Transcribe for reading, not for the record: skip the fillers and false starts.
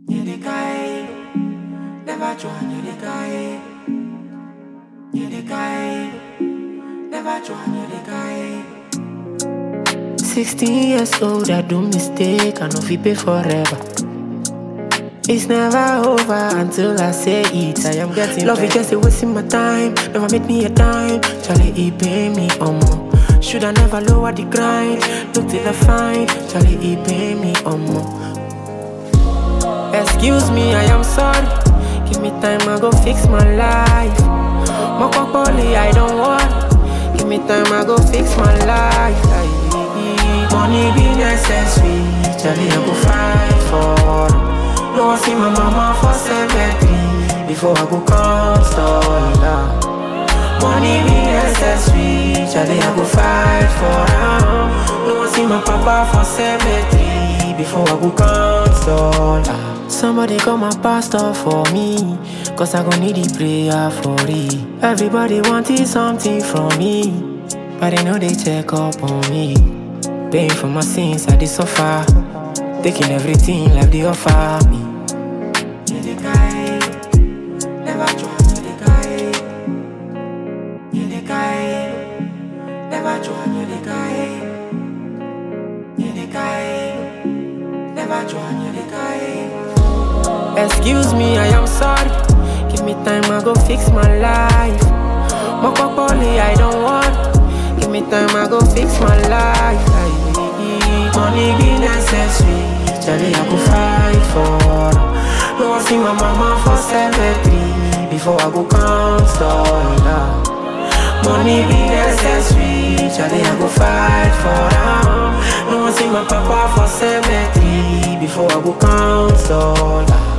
You the guy, never join you the guy. You the guy, never join you the guy. 16 years old, I do mistake, I know we pay forever. It's never over until I say it. I am getting love, it just a wasting my time. Never make me a dime. Charlie, he pay me more. Should I never lower the grind? Look till I find. Charlie, he pay me more. Excuse me, I am sorry. Give me time, I go fix my life. Mokokoli, I don't want. Give me time, I go fix my life. Money be necessary. Charlie, I go fight for. No, I see my mama for cemetery before I go console. Money be necessary, Charlie, I go fight for her. No, I see my papa for cemetery before I go console. Somebody call my pastor for me, cause I gon' need the prayer for it. Everybody wanted something from me, but they know they check up on me. Paying for my sins, I did suffer. Taking everything like they offer me. You the guy, never join you the guy. You the guy, never join you the guy. You the guy, never join you the guy. Excuse me, I am sorry. Give me time, I go fix my life. Mokokoli, I don't want. Give me time, I go fix my life. Money be necessary, Charlie, I go fight for. No, I see my mama for cemetery before I go console. Money be necessary, Charlie, I go fight for. No, I see my papa for cemetery before I go console.